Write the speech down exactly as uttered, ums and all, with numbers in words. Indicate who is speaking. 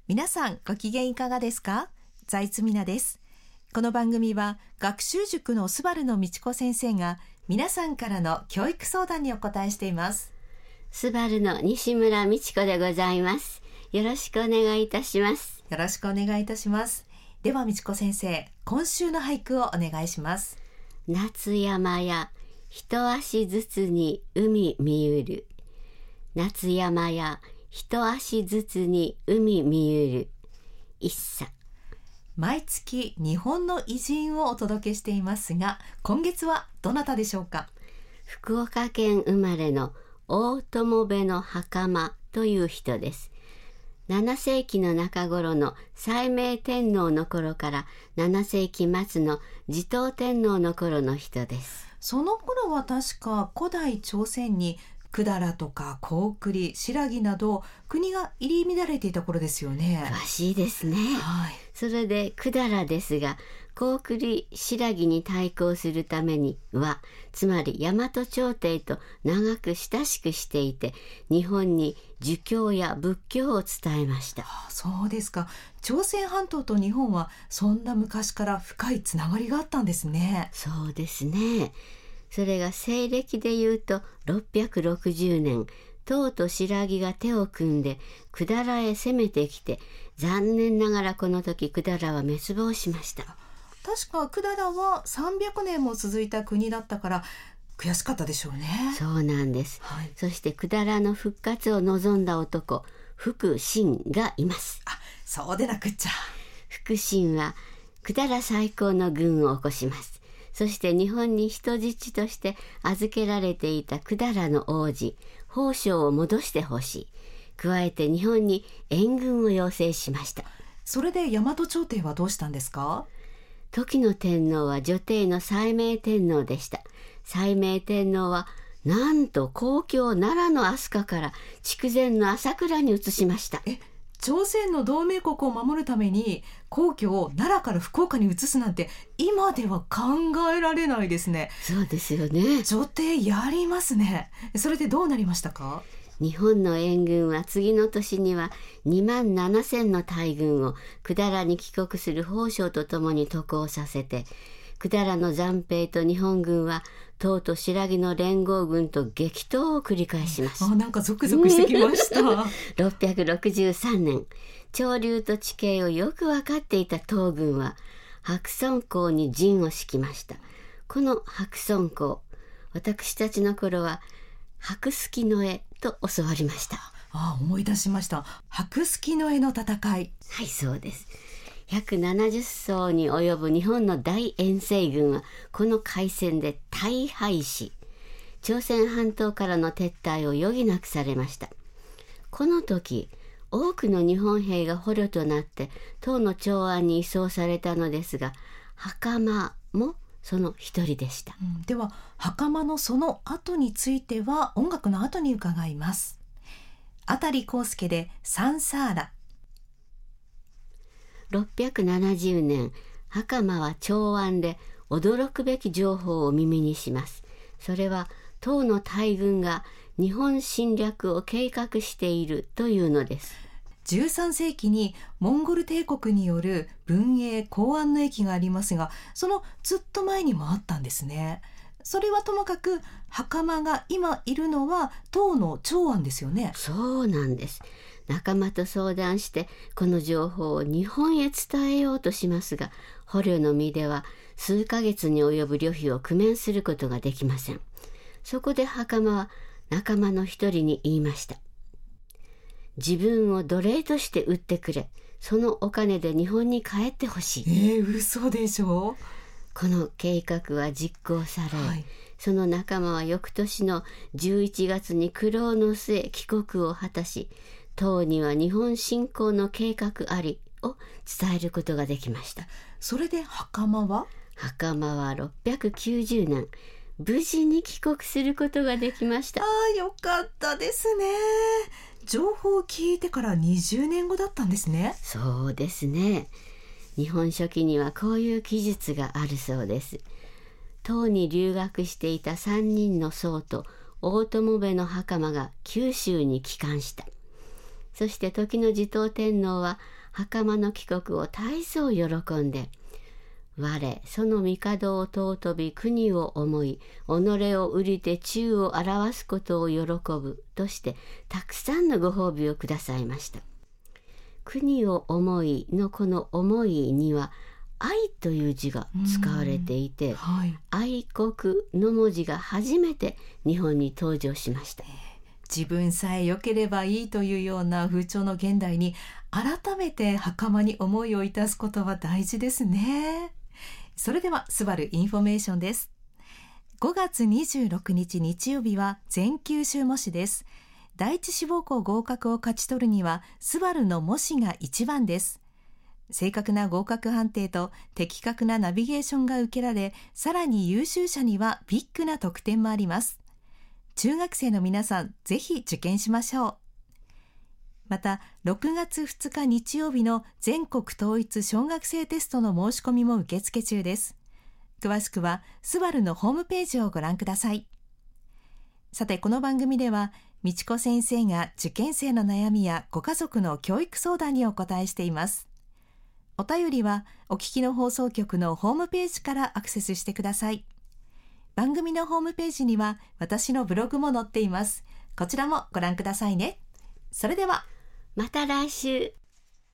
Speaker 1: 皆さんご機嫌いかがですか？財津美奈です。この番組は学習塾のスバルの道子先生が皆さんからの教育相談にお答えしています。
Speaker 2: スバルの西村美智子でございます。よろしくお願いいたします。
Speaker 1: よろしくお願いいたします。では道子先生、今週の俳句をお願いします。
Speaker 2: 夏山や一足ずつに海見ゆる。夏山や一足ずつに海見ゆる。一茶。
Speaker 1: 毎月日本の偉人をお届けしていますが、今月はどなたでしょうか？
Speaker 2: 福岡県生まれの大友部の袴という人です。ななせいきの中頃の斉明天皇の頃からななせいき末の持統天皇の頃の人です。
Speaker 1: その頃は確か古代朝鮮に百済とか高句麗、新羅など国が入り乱れていた頃ですよね。
Speaker 2: 詳しいですね、
Speaker 1: はい、
Speaker 2: それで百済ですが、高句麗、新羅に対抗するためには、つまり大和朝廷と長く親しくしていて、日本に儒教や仏教を伝えました。
Speaker 1: ああ、そうですか。朝鮮半島と日本はそんな昔から深いつながりがあったんですね。
Speaker 2: そうですね。それが西暦でいうとろっぴゃくろくじゅうねん、唐と新羅が手を組んで百済へ攻めてきて、残念ながらこの時百済は滅亡しました。
Speaker 1: 確か百済はさんびゃくねんも続いた国だったから悔しかったでしょうね。
Speaker 2: そうなんです、
Speaker 1: はい、
Speaker 2: そして百済の復活を望んだ男、福信がいます。
Speaker 1: あ、そうでなくっちゃ。
Speaker 2: 福信は百済再興の軍を起こします。そして日本に人質として預けられていた百済の王子、宝生を戻してほしい。加えて日本に援軍を要請しました。
Speaker 1: それで大和朝廷はどうしたんですか？
Speaker 2: 時の天皇は女帝の斉明天皇でした。斉明天皇はなんと故郷奈良の飛鳥から筑前の朝倉に移しました。
Speaker 1: え、朝鮮の同盟国を守るために皇居を奈良から福岡に移すなんて今では考えられないですね。
Speaker 2: そうですよね。
Speaker 1: 女帝やりますね。それでどうなりましたか？
Speaker 2: 日本の援軍は次の年にはにまんななせんの大軍を百済に帰国する宝生とともに渡航させて、百済の残兵と日本軍は唐と新羅の連合軍と激闘を繰り返します。
Speaker 1: あ、なんかゾクゾクしてきました
Speaker 2: ろっぴゃくろくじゅうさんねん、潮流と地形をよく分かっていた唐軍は白村江に陣を敷きました。この白村江、私たちの頃は白鷺の絵と教わりました。
Speaker 1: あ、思い出しました。白鷺の絵の戦い。
Speaker 2: はい、そうです。ひゃくななじゅっそうに及ぶ日本の大遠征軍はこの海戦で大敗し、朝鮮半島からの撤退を余儀なくされました。この時、多くの日本兵が捕虜となって唐の長安に移送されたのですが、袴もその一人でした、
Speaker 1: うん、では袴のその後については音楽の後に伺います。辺康介でサンサーラ。
Speaker 2: ろっぴゃくななじゅうねん、袴は長安で驚くべき情報を耳にします。それは唐の大軍が日本侵略を計画しているというのです。
Speaker 1: じゅうさんせいきにモンゴル帝国による文永弘安の役がありますが、そのずっと前にもあったんですね。それはともかく袴が今いるのは唐の長安ですよね。
Speaker 2: そうなんです。仲間と相談してこの情報を日本へ伝えようとしますが、捕虜の身では数ヶ月に及ぶ旅費を工面することができません。そこで袴は仲間の一人に言いました。自分を奴隷として売ってくれ。そのお金で日本に帰ってほしい。
Speaker 1: えー、嘘でしょ。
Speaker 2: この計画は実行され、はい、その仲間は翌年のじゅういちがつに苦労の末帰国を果たし、唐には日本侵攻の計画ありを伝えることができました。
Speaker 1: それで袴は
Speaker 2: 袴はろっぴゃくきゅうじゅうねん、無事に帰国することができました。
Speaker 1: ああ、よかったですね。情報を聞いてからにじゅうねんごだったんですね。
Speaker 2: そうですね。日本書紀にはこういう記述があるそうです。唐に留学していたさんにんの僧と大友部の袴が九州に帰還した。そして時の持統天皇は袴の帰国を大層喜んで、我その帝を尊び国を思い、己を売りて忠を表すことを喜ぶとしてたくさんのご褒美をくださいました。国を思いのこの思いには愛という字が使われていて、はい、愛国の文字が初めて日本に登場しました。
Speaker 1: 自分さえ良ければいいというような風潮の現代に改めて袴に思いを致すことは大事ですね。それではスバルインフォメーションです。ごがつにじゅうろくにち日曜日は全九州模試です。第一志望校合格を勝ち取るにはスバルの模試が一番です。正確な合格判定と的確なナビゲーションが受けられ、さらに優秀者にはビッグな得点もあります。中学生の皆さん、ぜひ受験しましょう。またろくがつふつか日曜日の全国統一小学生テストの申し込みも受付中です。詳しくはスバルのホームページをご覧ください。さて、この番組では美智子先生が受験生の悩みやご家族の教育相談にお答えしています。お便りはお聞きの放送局のホームページからアクセスしてください。番組のホームページには私のブログも載っています。こちらもご覧くださいね。それでは
Speaker 2: また来週。